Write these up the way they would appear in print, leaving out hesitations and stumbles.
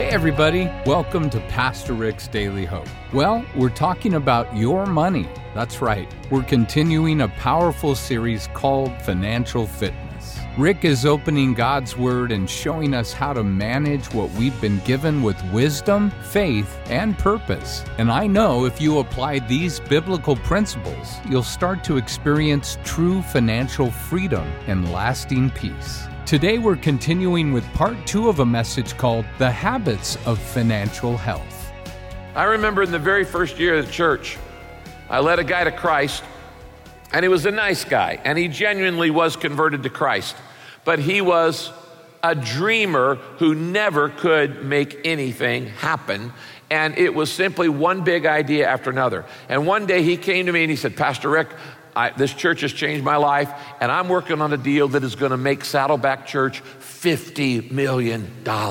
Hey everybody, welcome to Pastor Rick's Daily Hope. Well, we're talking about your money. That's right. We're continuing a powerful series called Financial Fitness. Rick is opening God's Word and showing us how to manage what we've been given with wisdom, faith, and purpose. And I know if you apply these biblical principles, you'll start to experience true financial freedom and lasting peace. Today we're continuing with part 2 of a message called The Habits of Financial Health. I remember in the very first year of the church, I led a guy to Christ, and he was a nice guy, and he genuinely was converted to Christ. But he was a dreamer who never could make anything happen, and it was simply one big idea after another. And one day he came to me and he said, Pastor Rick, this church has changed my life, and I'm working on a deal that is going to make Saddleback Church $50 million.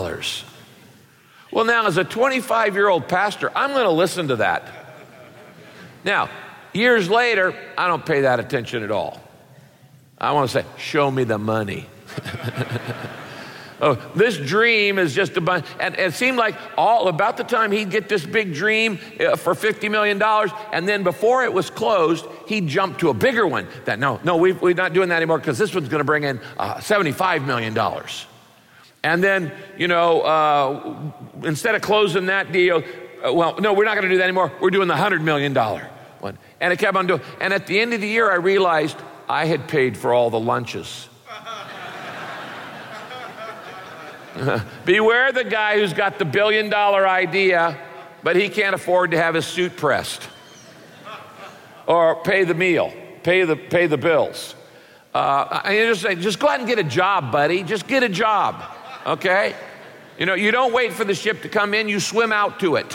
Well, now, as a 25-year-old pastor, I'm going to listen to that. Now, years later, I don't pay that attention at all. I want to say, show me the money. Oh, this dream is just a bunch, and it seemed like about the time he'd get this big dream for $50 million, and then before it was closed, he'd jump to a bigger one. That no, we're not doing that anymore because this one's going to bring in $75 million. And then, instead of closing that deal, we're not going to do that anymore. We're doing the $100 million one. And it kept on doing. And at the end of the year, I realized I had paid for all the lunches. Beware the guy who's got the $1 billion idea, but he can't afford to have his suit pressed or pay the meal, pay the bills. Just go out and get a job, buddy. Just get a job, okay? You don't wait for the ship to come in. You swim out to it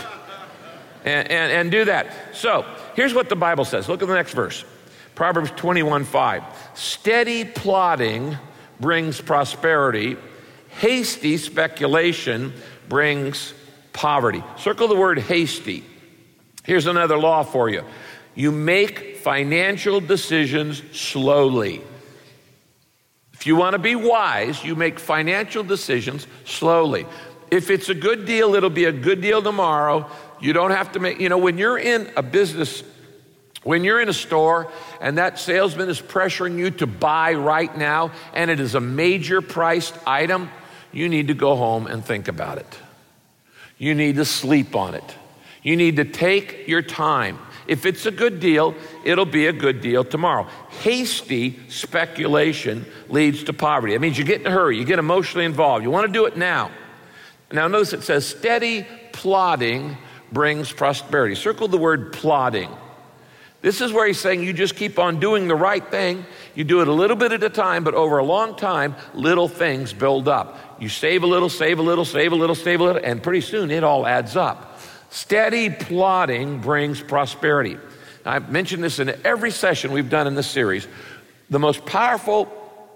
and do that. So here's what the Bible says. Look at the next verse. Proverbs 21:5. Steady plodding brings prosperity. Hasty speculation brings poverty. Circle the word hasty. Here's another law for you. You make financial decisions slowly. If you want to be wise, you make financial decisions slowly. If it's a good deal, it'll be a good deal tomorrow. You don't have to make, when you're in a business, when you're in a store and that salesman is pressuring you to buy right now and it is a major priced item, you need to go home and think about it. You need to sleep on it. You need to take your time. If it's a good deal, it'll be a good deal tomorrow. Hasty speculation leads to poverty. It means you get in a hurry, you get emotionally involved. You want to do it now. Now notice it says steady plodding brings prosperity. Circle the word plodding. This is where he's saying you just keep on doing the right thing. You do it a little bit at a time, but over a long time, little things build up. You save a little, save a little, save a little, save a little, and pretty soon it all adds up. Steady plodding brings prosperity. Now, I've mentioned this in every session we've done in this series. The most powerful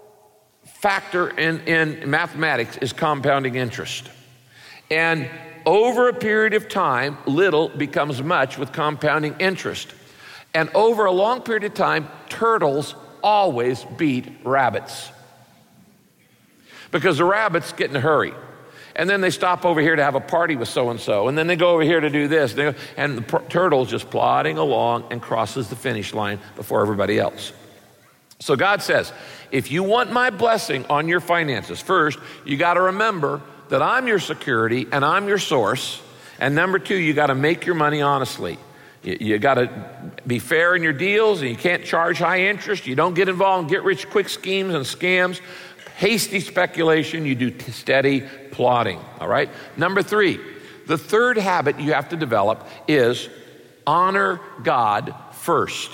factor in mathematics is compounding interest. And over a period of time, little becomes much with compounding interest. And over a long period of time, turtles always beat rabbits. Because the rabbits get in a hurry. And then they stop over here to have a party with so-and-so. And then they go over here to do this. And the turtle's just plodding along and crosses the finish line before everybody else. So God says, if you want my blessing on your finances, first, you got to remember that I'm your security and I'm your source. And number 2, you got to make your money honestly. You got to be fair in your deals, and you can't charge high interest. You don't get involved in get-rich-quick schemes and scams. Hasty speculation, you do steady plodding, all right? Number 3, the third habit you have to develop is honor God first.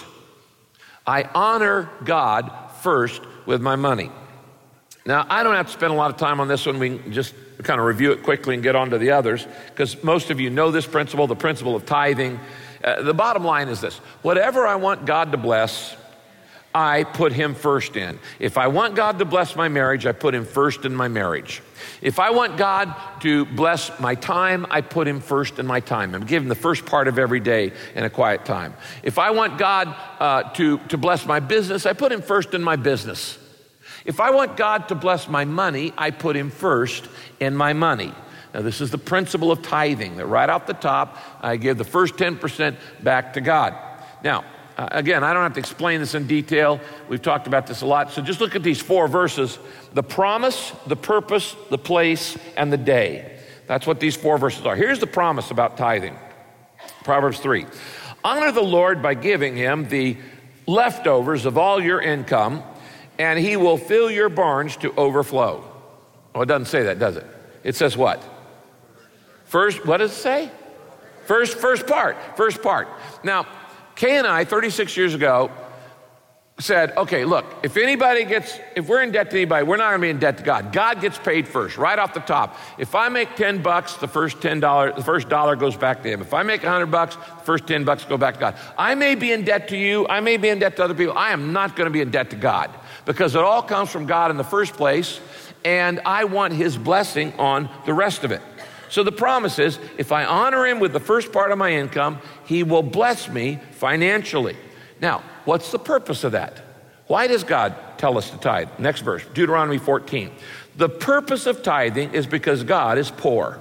I honor God first with my money. Now, I don't have to spend a lot of time on this one. We can just kind of review it quickly and get on to the others, because most of you know this principle, the principle of tithing. The bottom line is this: whatever I want God to bless, I put him first in. If I want God to bless my marriage, I put him first in my marriage. If I want God to bless my time, I put him first in my time. I'm giving the first part of every day in a quiet time. If I want God to bless my business, I put him first in my business. If I want God to bless my money, I put him first in my money. Now, this is the principle of tithing, that right off the top, I give the first 10% back to God. Now, again, I don't have to explain this in detail. We've talked about this a lot. So just look at these 4 verses: the promise, the purpose, the place, and the day. That's what these 4 verses are. Here's the promise about tithing. Proverbs 3. Honor the Lord by giving him the leftovers of all your income, and he will fill your barns to overflow. Oh, it doesn't say that, does it? It says what? First, what does it say? First part. Now, Kay and I, 36 years ago, said, okay, look, if we're in debt to anybody, we're not gonna be in debt to God. God gets paid first, right off the top. If I make $10, the first dollar goes back to him. If I make $100, the first $10 go back to God. I may be in debt to you, I may be in debt to other people. I am not gonna be in debt to God, because it all comes from God in the first place, and I want his blessing on the rest of it. So the promise is, if I honor him with the first part of my income, he will bless me financially. Now, what's the purpose of that? Why does God tell us to tithe? Next verse, Deuteronomy 14. The purpose of tithing is because God is poor.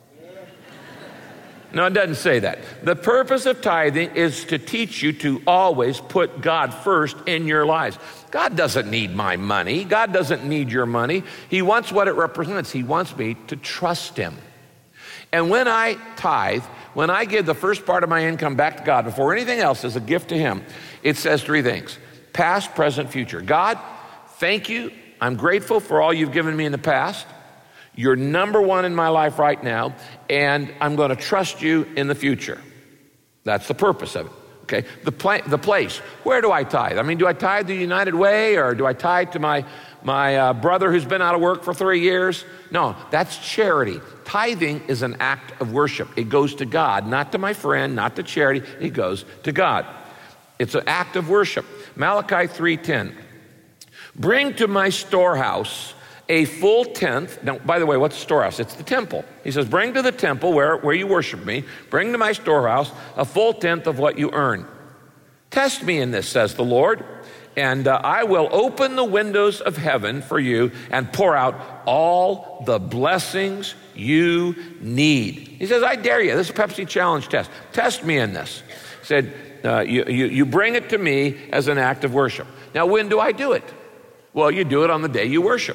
No, it doesn't say that. The purpose of tithing is to teach you to always put God first in your lives. God doesn't need my money. God doesn't need your money. He wants what it represents. He wants me to trust him. And when I tithe, when I give the first part of my income back to God before anything else as a gift to him, it says 3 things: past, present, future. God, thank you. I'm grateful for all you've given me in the past. You're number one in my life right now, and I'm going to trust you in the future. That's the purpose of it. Okay, the place. Where do I tithe? I mean, do I tithe the United Way, or do I tithe to my brother who's been out of work for 3 years? No, that's charity. Tithing is an act of worship. It goes to God, not to my friend, not to charity. It goes to God. It's an act of worship. Malachi 3:10. Bring to my storehouse a full tenth. Now, by the way, what's the storehouse? It's the temple. He says, bring to the temple where you worship me, bring to my storehouse a full tenth of what you earn. Test me in this, says the Lord, and I will open the windows of heaven for you and pour out all the blessings you need. He says, I dare you. This is a Pepsi Challenge test. Test me in this. He said, you bring it to me as an act of worship. Now, when do I do it? Well, you do it on the day you worship.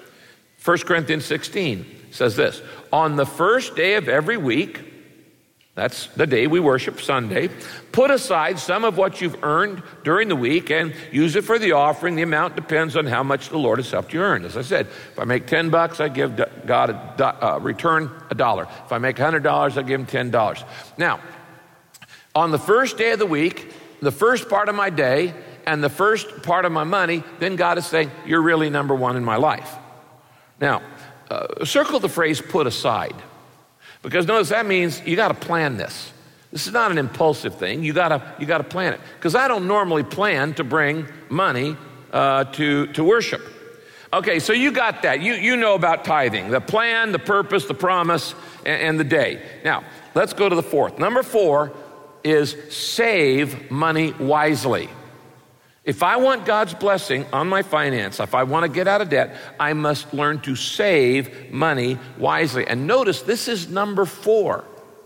1 Corinthians 16 says this: on the first day of every week, that's the day we worship, Sunday, put aside some of what you've earned during the week and use it for the offering. The amount depends on how much the Lord has helped you earn. As I said, if I make $10, I give God return $1. If I make $100, I give him $10. Now, on the first day of the week, the first part of my day and the first part of my money, then God is saying, you're really number one in my life. Now, circle the phrase put aside, because notice that means you got to plan this. This is not an impulsive thing. You got to plan it, because I don't normally plan to bring money to worship. Okay, so you got that. You know about tithing: the plan, the purpose, the promise, and the day. Now, let's go to the fourth. Number 4 is save money wisely. If I want God's blessing on my finance, if I want to get out of debt, I must learn to save money wisely. And notice, this is number 4.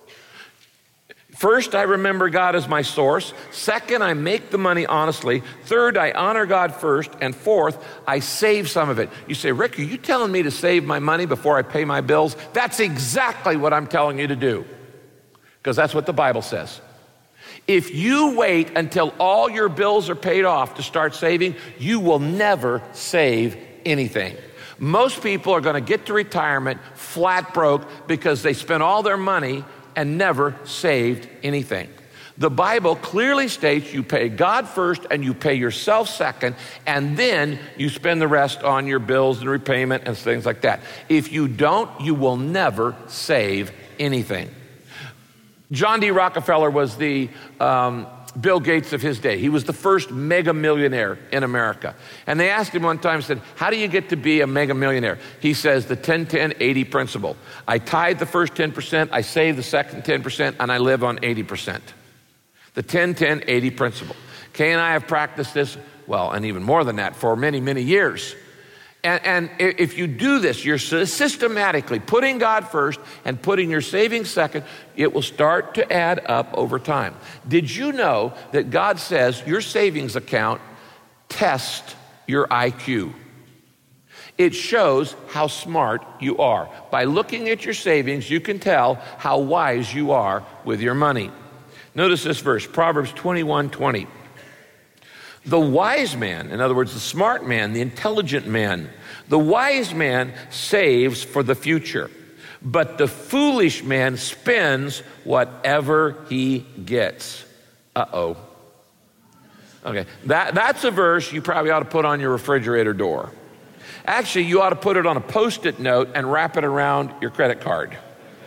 First, I remember God as my source. Second, I make the money honestly. Third, I honor God first. And fourth, I save some of it. You say, Rick, are you telling me to save my money before I pay my bills? That's exactly what I'm telling you to do, because that's what the Bible says. If you wait until all your bills are paid off to start saving, you will never save anything. Most people are going to get to retirement flat broke because they spent all their money and never saved anything. The Bible clearly states you pay God first and you pay yourself second, and then you spend the rest on your bills and repayment and things like that. If you don't, you will never save anything. John D. Rockefeller was the Bill Gates of his day. He was the first mega millionaire in America. And they asked him one time, said, how do you get to be a mega millionaire? He says, the 10-10-80 principle. I tithe the first 10%, I save the second 10%, and I live on 80%. The 10-10-80 principle. Kay and I have practiced this, well, and even more than that, for many, many years. And if you do this, you're systematically putting God first and putting your savings second, it will start to add up over time. Did you know that God says your savings account tests your IQ? It shows how smart you are. By looking at your savings, you can tell how wise you are with your money. Notice this verse, Proverbs 21:20. The wise man, in other words, the smart man, the intelligent man, the wise man saves for the future, but the foolish man spends whatever he gets. Uh-oh. Okay, that's a verse you probably ought to put on your refrigerator door. Actually, you ought to put it on a Post-it note and wrap it around your credit card.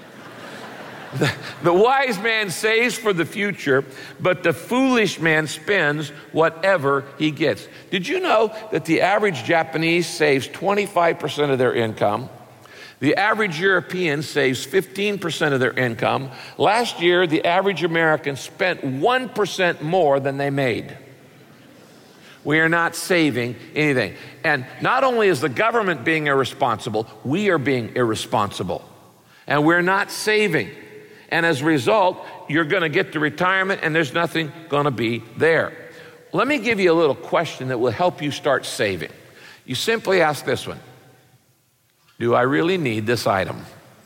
The wise man saves for the future, but the foolish man spends whatever he gets. Did you know that the average Japanese saves 25% of their income? The average European saves 15% of their income. Last year, the average American spent 1% more than they made. We are not saving anything. And not only is the government being irresponsible, we are being irresponsible. And we're not saving. And as a result, you're going to get to retirement and there's nothing going to be there. Let me give you a little question that will help you start saving. You simply ask this one: do I really need this item?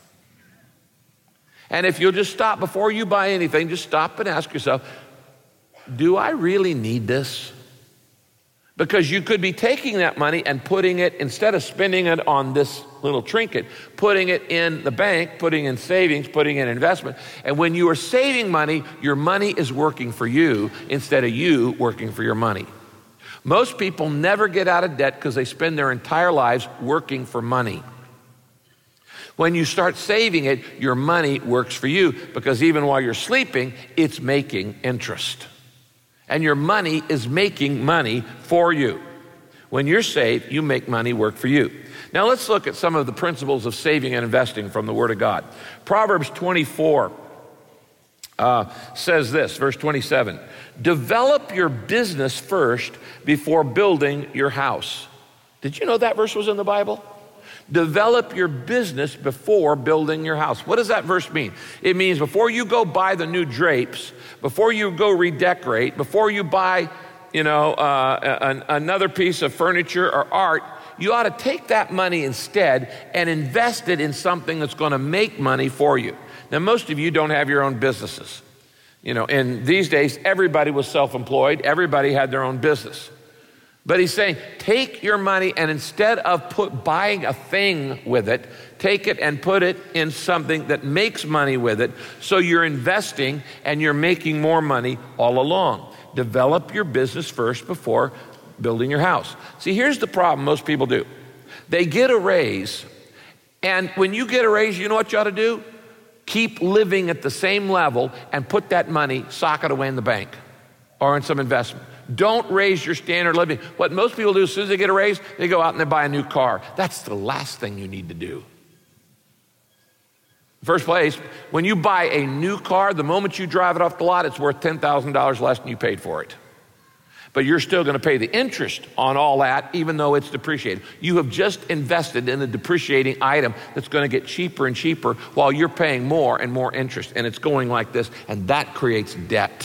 And if you'll just stop before you buy anything, just stop and ask yourself, do I really need this? Because you could be taking that money and putting it, instead of spending it on this little trinket, putting it in the bank, putting in savings, putting in investment. And when you are saving money, your money is working for you instead of you working for your money. Most people never get out of debt because they spend their entire lives working for money. When you start saving it, your money works for you, because even while you're sleeping, it's making interest. And your money is making money for you. When you're saved, you make money work for you. Now let's look at some of the principles of saving and investing from the Word of God. Proverbs 24 says this, verse 27, develop your business first before building your house. Did you know that verse was in the Bible? Develop your business before building your house. What does that verse mean? It means before you go buy the new drapes, before you go redecorate, before you buy, another piece of furniture or art, you ought to take that money instead and invest it in something that's going to make money for you. Now, most of you don't have your own businesses. And these days, everybody was self-employed. Everybody had their own business. But he's saying, take your money and instead of buying a thing with it, take it and put it in something that makes money with it, so you're investing and you're making more money all along. Develop your business first before building your house. See, here's the problem most people do. They get a raise, and when you get a raise, you know what you ought to do? Keep living at the same level and put that money, sock it away in the bank or in some investment. Don't raise your standard of living. What most people do, as soon as they get a raise, they go out and they buy a new car. That's the last thing you need to do. First place, when you buy a new car, the moment you drive it off the lot, it's worth $10,000 less than you paid for it. But you're still going to pay the interest on all that, even though it's depreciated. You have just invested in a depreciating item that's going to get cheaper and cheaper while you're paying more and more interest. And it's going like this, and that creates debt.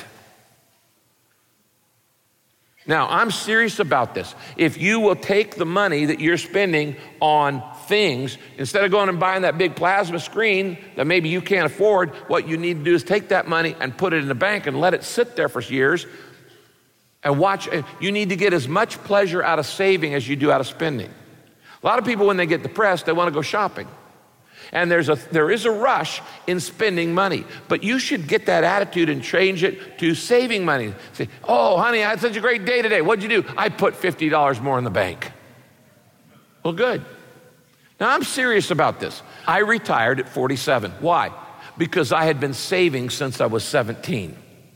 Now, I'm serious about this. If you will take the money that you're spending on things, instead of going and buying that big plasma screen that maybe you can't afford, what you need to do is take that money and put it in the bank and let it sit there for years and watch. You need to get as much pleasure out of saving as you do out of spending. A lot of people, when they get depressed, they want to go shopping. And there is a rush in spending money. But you should get that attitude and change it to saving money. Say, oh, honey, I had such a great day today. What'd you do? I put $50 more in the bank. Well, good. Now, I'm serious about this. I retired at 47. Why? Because I had been saving since I was 17.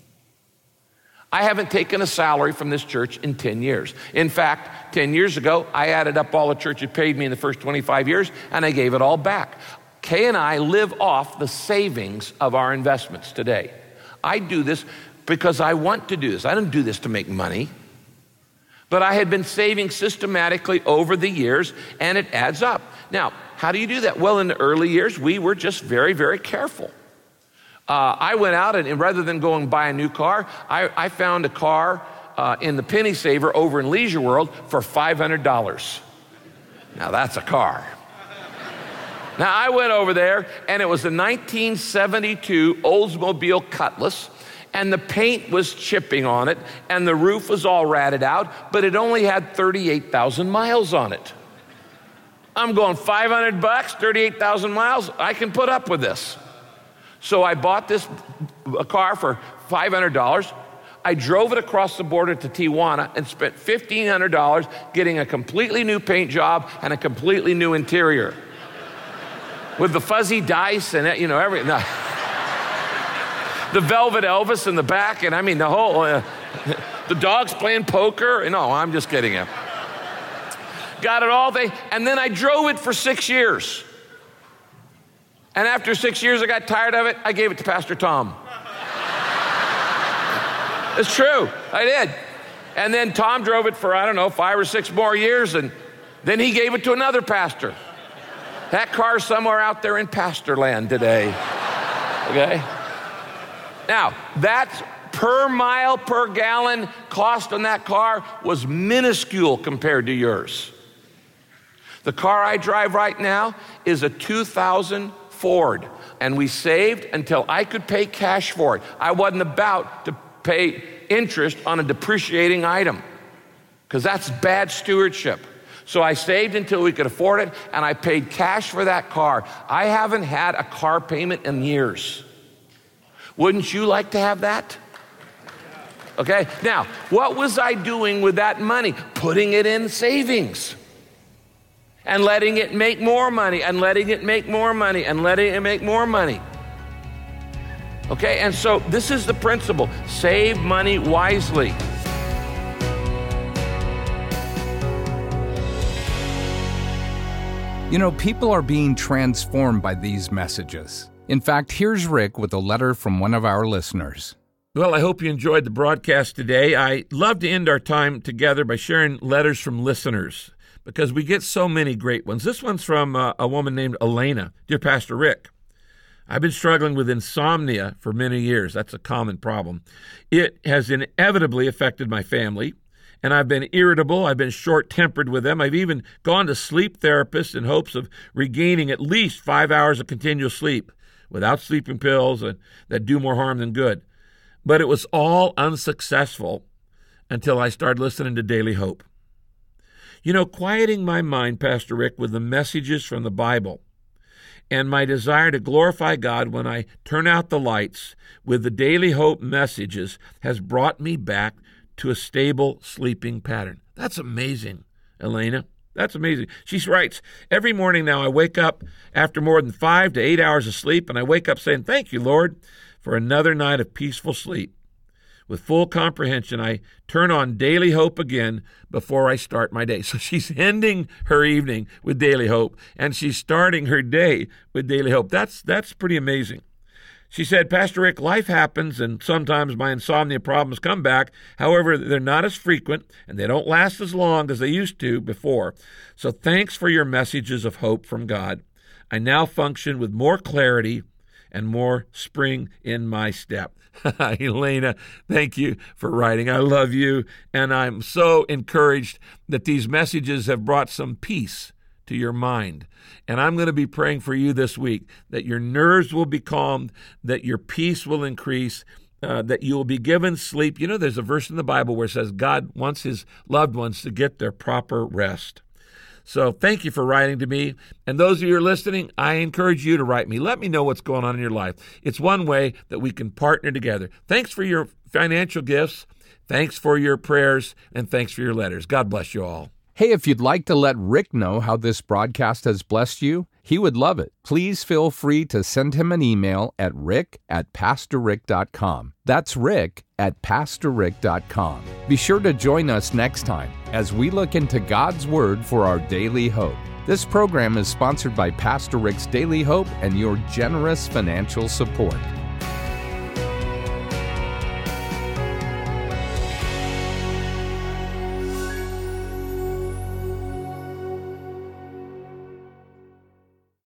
I haven't taken a salary from this church in 10 years. In fact, 10 years ago, I added up all the church had paid me in the first 25 years, and I gave it all back. Kay and I live off the savings of our investments today. I do this because I want to do this. I don't do this to make money. But I had been saving systematically over the years, and it adds up. Now, how do you do that? Well, in the early years, we were just very, very careful. I went out, and rather than go and buy a new car, I found a car in the Penny Saver over in Leisure World for $500. Now, that's a car. Now, I went over there, and it was a 1972 Oldsmobile Cutlass, and the paint was chipping on it, and the roof was all ratted out, but it only had 38,000 miles on it. I'm going, $500, 38,000 miles, I can put up with this. So I bought this car for $500. I drove it across the border to Tijuana and spent $1,500 getting a completely new paint job and a completely new interior. With the fuzzy dice and, everything. No. The Velvet Elvis in the back, and I mean the whole, the dogs playing poker. No, I'm just kidding you. Got it all, and then I drove it for 6 years. And after 6 years, I got tired of it. I gave it to Pastor Tom. It's true, I did. And then Tom drove it for, 5 or 6 more years, and then he gave it to another pastor. That car's somewhere out there in pastor land today, okay? Now, that's per mile, per gallon cost on that car was minuscule compared to yours. The car I drive right now is a 2000 Ford, and we saved until I could pay cash for it. I wasn't about to pay interest on a depreciating item because that's bad stewardship. So I saved until we could afford it, and I paid cash for that car. I haven't had a car payment in years. Wouldn't you like to have that? Okay, now, what was I doing with that money? Putting it in savings and letting it make more money and letting it make more money and letting it make more money. Okay, and so this is the principle. Save money wisely. People are being transformed by these messages. In fact, here's Rick with a letter from one of our listeners. Well, I hope you enjoyed the broadcast today. I love to end our time together by sharing letters from listeners because we get so many great ones. This one's from a woman named Elena. Dear Pastor Rick, I've been struggling with insomnia for many years. That's a common problem. It has inevitably affected my family, and I've been irritable. I've been short-tempered with them. I've even gone to sleep therapists in hopes of regaining at least 5 hours of continuous sleep without sleeping pills that do more harm than good. But it was all unsuccessful until I started listening to Daily Hope. Quieting my mind, Pastor Rick, with the messages from the Bible and my desire to glorify God when I turn out the lights with the Daily Hope messages has brought me back to a stable sleeping pattern. That's amazing, Elena. That's amazing. She writes, every morning now I wake up after more than 5 to 8 hours of sleep, and I wake up saying, thank you, Lord, for another night of peaceful sleep. With full comprehension, I turn on Daily Hope again before I start my day. So she's ending her evening with Daily Hope, and she's starting her day with Daily Hope. That's pretty amazing. She said, Pastor Rick, life happens, and sometimes my insomnia problems come back. However, they're not as frequent, and they don't last as long as they used to before. So thanks for your messages of hope from God. I now function with more clarity and more spring in my step. Elena, thank you for writing. I love you, and I'm so encouraged that these messages have brought some peace to your mind. And I'm going to be praying for you this week that your nerves will be calmed, that your peace will increase, that you will be given sleep. There's a verse in the Bible where it says God wants his loved ones to get their proper rest. So thank you for writing to me. And those of you who are listening, I encourage you to write me. Let me know what's going on in your life. It's one way that we can partner together. Thanks for your financial gifts. Thanks for your prayers. And thanks for your letters. God bless you all. Hey, if you'd like to let Rick know how this broadcast has blessed you, he would love it. Please feel free to send him an email at rick@pastorrick.com. That's rick@pastorrick.com. Be sure to join us next time as we look into God's Word for our daily hope. This program is sponsored by Pastor Rick's Daily Hope and your generous financial support.